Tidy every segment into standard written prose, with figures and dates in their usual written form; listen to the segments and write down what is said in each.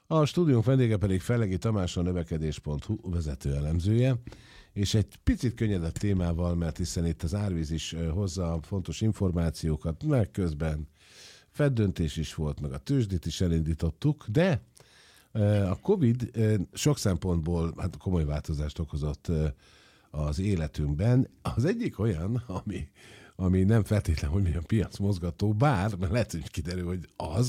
A stúdiónk vendége pedig Fellegi Tamás, a növekedés.hu vezető elemzője, és egy picit könnyedebb témával, mert hiszen itt az árvíz is hozza a fontos információkat, meg közben feddöntés is volt, meg a tőzsdét is elindítottuk, de a Covid sok szempontból hát komoly változást okozott az életünkben. Az egyik olyan, ami nem feltétlenül, hogy milyen piacmozgató, bár, mert lehet, hogy kiderül, hogy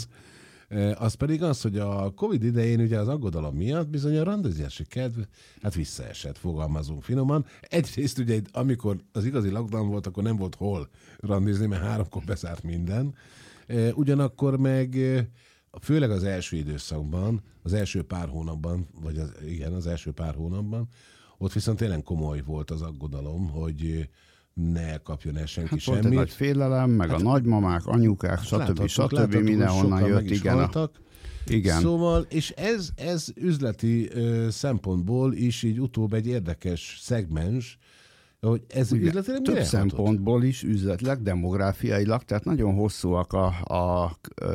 az pedig az, hogy a Covid idején ugye az aggodalom miatt bizony a randezési kedv hát visszaesett, fogalmazunk finoman. Egyrészt ugye, amikor az igazi lockdown volt, akkor nem volt hol randizni, mert 3-kor bezárt minden. Ugyanakkor meg főleg az első időszakban, az első pár hónapban, az első pár hónapban, ott viszont tényleg komoly volt az aggodalom, hogy ne kapjon el senki semmit. Volt egy nagy félelem, meg a nagymamák, anyukák, stb. Mindenhonnan jött, igen. Szóval, és ez üzleti szempontból is így utóbb egy érdekes szegmens, hogy ez üzletileg több szempontból is üzletleg, demográfiailag, tehát nagyon hosszúak a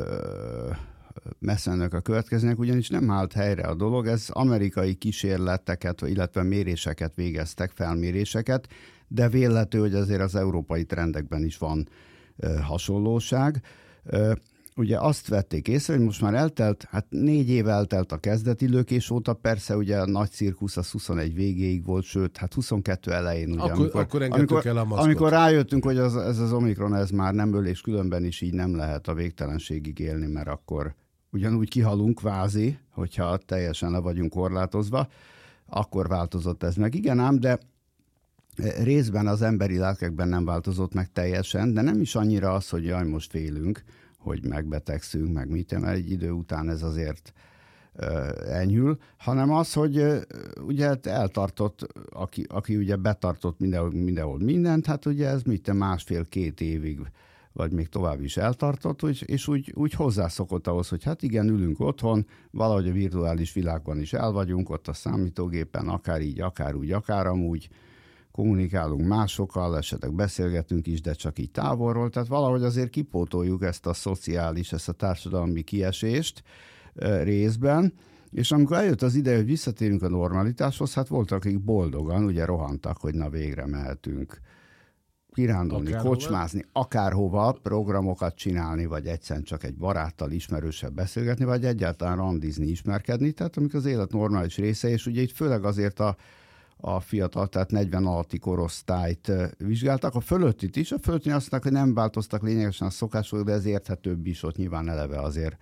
messzenek a következőnek, ugyanis nem állt helyre a dolog, ez amerikai kísérleteket, illetve méréseket végeztek, felméréseket, de vélhető, hogy azért az európai trendekben is van hasonlóság. Ugye azt vették észre, hogy most már eltelt, 4 év eltelt a kezdeti lökés óta, persze ugye a nagy cirkusz az 21 végéig volt, sőt, 22 elején ugye. Amikor rájöttünk, hogy ez az Omikron, ez már nem öl, és különben is így nem lehet a végtelenségig élni, mert akkor ugyanúgy kihalunk kvázi, hogyha teljesen le vagyunk korlátozva, akkor változott ez meg. Igen ám, de részben az emberi lelkekben nem változott meg teljesen, de nem is annyira az, hogy jaj, most félünk, hogy megbetegszünk, meg mit, mert egy idő után ez azért enyhül, hanem az, hogy ugye eltartott, aki ugye betartott mindenhol mindent, hát ugye ez 1,5-2 évig, vagy még tovább is eltartott, és úgy hozzászokott ahhoz, hogy hát igen, ülünk otthon, valahogy a virtuális világban is el vagyunk, ott a számítógépen, akár így, akár úgy, akár amúgy, kommunikálunk másokkal, esetleg beszélgetünk is, de csak így távolról, tehát valahogy azért kipótoljuk ezt a szociális, ezt a társadalmi kiesést részben, és amikor eljött az ideje, hogy visszatérünk a normalitáshoz, hát voltak, akik boldogan ugye rohantak, hogy na végre mehetünk kirándulni, kocsmázni, akárhova, programokat csinálni, vagy egyszerűen csak egy baráttal, ismerőssel beszélgetni, vagy egyáltalán randizni, ismerkedni, tehát amikor az élet normális része, és ugye itt főleg azért a fiatal, tehát 40 alatti korosztályt vizsgáltak. A fölöttit is, a fölöttin azt mondták, hogy nem változtak lényegesen a szokások, de ez érthetőbb is, ott nyilván eleve azért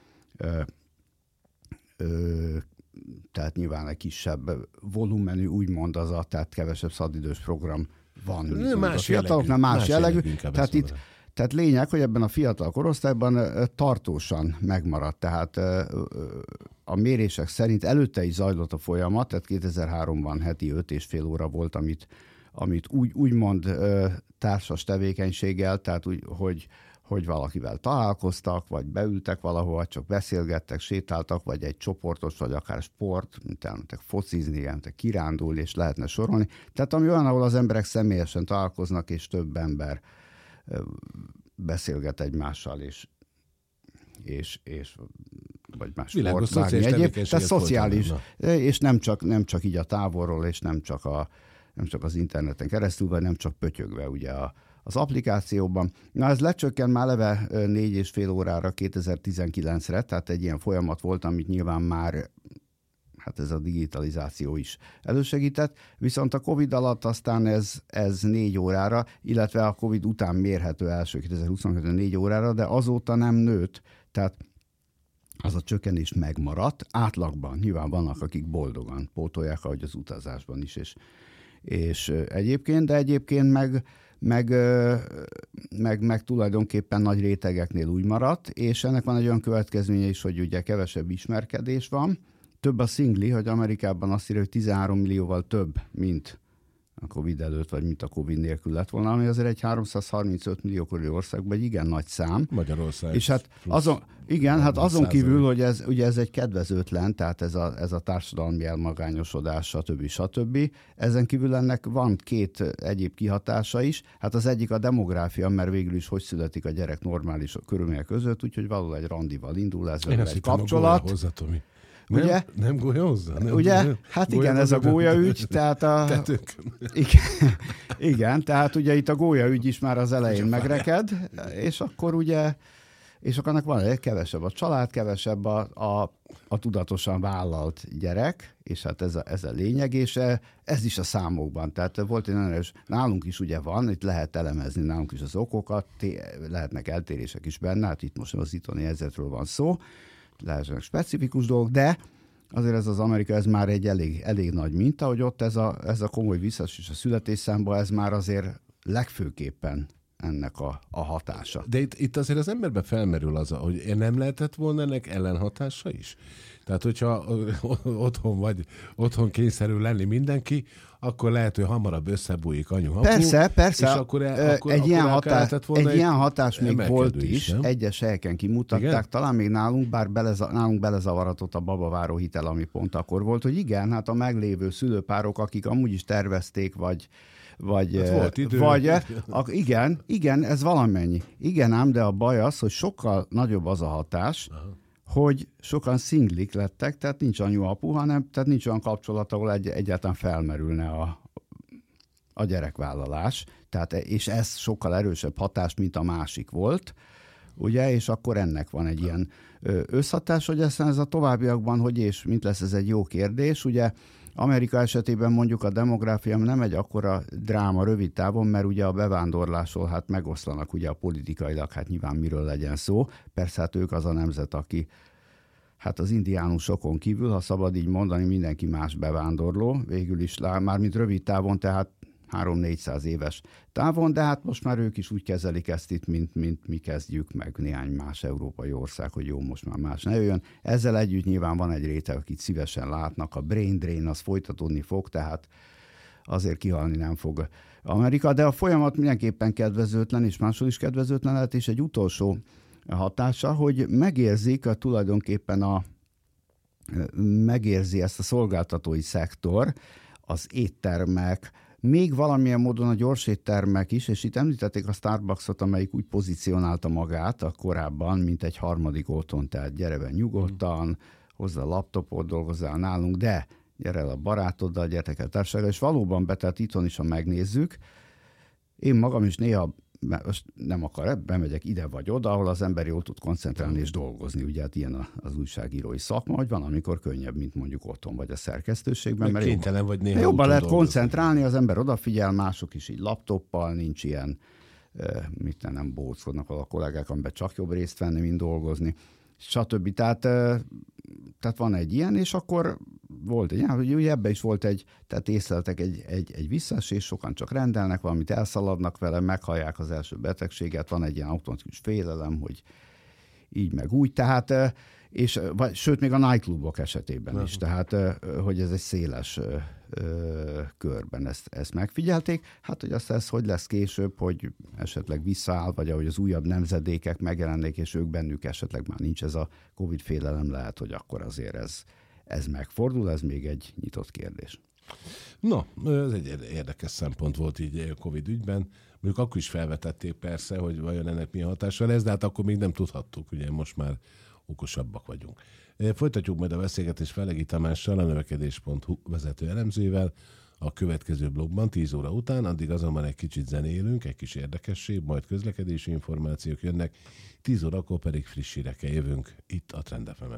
tehát nyilván egy kisebb volumenű, úgymond tehát kevesebb szabadidős program van. Más fiataloknál más jellegű. Tehát lényeg, hogy ebben a fiatal korosztályban tartósan megmaradt. Tehát a mérések szerint előtte is zajlott a folyamat, tehát 2003-ban heti 5,5 óra volt, amit úgymond társas tevékenységgel, tehát úgy, hogy valakivel találkoztak, vagy beültek valahova, csak beszélgettek, sétáltak, vagy egy csoportos, vagy akár sport, mint elmentek focizni, elmentek kirándulni, és lehetne sorolni. Tehát ami olyan, ahol az emberek személyesen találkoznak, és több ember beszélget egymással, és vagy más sport, bármi egyéb. Tehát szociális, és nem csak így a távolról, és nem csak az interneten keresztül, vagy nem csak pötyögve ugye az applikációban. Na ez lecsökkent már eleve 4,5 órára 2019-re, tehát egy ilyen folyamat volt, amit nyilván már hát ez a digitalizáció is elősegített, viszont a Covid alatt aztán ez 4 órára, illetve a Covid után mérhető első 2022 4 órára, de azóta nem nőtt, tehát az a csökkenés megmaradt. Átlagban nyilván vannak, akik boldogan pótolják, ahogy az utazásban is, és egyébként meg tulajdonképpen nagy rétegeknél úgy maradt, és ennek van egy olyan következménye is, hogy ugye kevesebb ismerkedés van, több a szingli, hogy Amerikában azt írja, hogy 13 millióval több, mint a Covid előtt, vagy mint a Covid nélkül lett volna, ami azért egy 335 millió körüli országban egy igen nagy szám. Magyarország. És hát azon kívül, hogy ez egy kedvezőtlen, tehát ez a társadalmi elmagányosodás, stb. Ezen kívül ennek van 2 egyéb kihatása is. Hát az egyik a demográfia, mert végül is hogy születik a gyerek normális körülmények között, úgyhogy valahol egy randival indul, ez egy kapcsolat. Ugye? Nem gólyahozza? Ugye? Hát igen, ez a gólyaügy, tehát igen, tehát ugye itt a gólyaügy is már az elején megreked, és akkor ugye, és akkor annak van kevesebb a család, kevesebb a tudatosan vállalt gyerek, és hát ez a lényeg, és ez is a számokban. Tehát volt egy nagyon erős, nálunk is ugye van, itt lehet elemezni nálunk is az okokat, lehetnek eltérések is benne, hát itt most az itthoni helyzetről van szó, lehetnek specifikus dolgok, de azért ez az Amerika, ez már egy elég nagy minta, hogy ott ez a komoly visszaesés a születésszámba, ez már azért legfőképpen ennek a hatása. De itt azért az emberben felmerül az, hogy nem lehetett volna ennek ellenhatása is? Tehát, hogyha otthon kényszerül lenni mindenki, akkor lehet, hogy hamarabb összebújik anyu-apu. Persze. És akkor egy ilyen hatás még volt is, egyes helyeken kimutatták, igen? Talán még nálunk, bár nálunk belezavaratott a babaváró hitel, ami pont akkor volt, hogy igen, hát a meglévő szülőpárok, akik amúgy is tervezték, vagy volt idő. Igen, ez valamennyi. Igen ám, de a baj az, hogy sokkal nagyobb az a hatás, aha, hogy sokan szinglik lettek, tehát nincs anyu-apu, tehát nincs olyan kapcsolat, ahol egyáltalán felmerülne a gyerekvállalás. Tehát, és ez sokkal erősebb hatás, mint a másik volt, ugye, és akkor ennek van egy ilyen összhatás, hogy ez a továbbiakban, hogy és mint lesz, ez egy jó kérdés, ugye. Amerika esetében mondjuk a demográfia nem egy akkora dráma rövid távon, mert ugye a bevándorlásról hát megoszlanak ugye a politikailag, hát nyilván miről legyen szó. Persze hát ők az a nemzet, aki hát az indiánusokon kívül, ha szabad így mondani, mindenki más bevándorló, végül is mármint rövid távon, tehát 300-400 éves távon, de hát most már ők is úgy kezelik ezt itt, mint mi kezdjük, meg néhány más európai ország, hogy jó, most már más ne jöjjön. Ezzel együtt nyilván van egy réteg, akit szívesen látnak, a brain drain az folytatódni fog, tehát azért kihalni nem fog Amerika, de a folyamat mindenképpen kedvezőtlen, és máshol is kedvezőtlen lehet, és egy utolsó hatása, hogy megérzik tulajdonképpen megérzi ezt a szolgáltatói szektor, az éttermek, még valamilyen módon a gyors éttermek is, és itt említették a Starbucksot, amelyik úgy pozícionálta magát a korábban, mint egy harmadik otthon, tehát gyere be nyugodtan, hozd a laptopot, dolgozzál nálunk, de gyere el a barátoddal, gyertek el társasággal, és valóban tehát itthon is, ha megnézzük, én magam is néha nem bemegyek ide vagy oda, ahol az ember jól tud koncentrálni és dolgozni. Ugye hát ilyen az újságírói szakma, hogy van, amikor könnyebb, mint mondjuk otthon vagy a szerkesztőségben. Mert kénytelen vagy néha jobban lehet koncentrálni, az ember odafigyel, mások is így laptoppal, nincs ilyen, nem bóckodnak a kollégák, amiben csak jobb részt venni, mint dolgozni, stb. Tehát van egy ilyen, és akkor volt egy, ugye ebben is volt tehát észleltek egy visszaesés, sokan csak rendelnek valamit, elszaladnak vele, meghallják az első betegséget, van egy ilyen automatikus félelem, hogy így meg úgy, tehát, sőt, még a nightclubok esetében is, tehát, hogy ez egy széles körben ezt megfigyelték. Hát, hogy aztán ez hogy lesz később, hogy esetleg visszaáll, vagy ahogy az újabb nemzedékek megjelennék, és ők bennük esetleg már nincs ez a Covid félelem, lehet, hogy akkor azért ez megfordul, ez még egy nyitott kérdés. No, ez egy érdekes szempont volt így a Covid ügyben. Mondjuk akkor is felvetették persze, hogy vajon ennek milyen hatása lesz, de hát akkor még nem tudhattuk, ugye most már okosabbak vagyunk. Folytatjuk majd a beszélgetést Felegi Tamással, a növekedés.hu vezető elemzővel a következő blogban 10 óra után, addig azonban egy kicsit zenélünk, egy kis érdekesség, majd közlekedési információk jönnek, 10 órakor pedig friss hírekkel jövünk itt a Trend FM-en.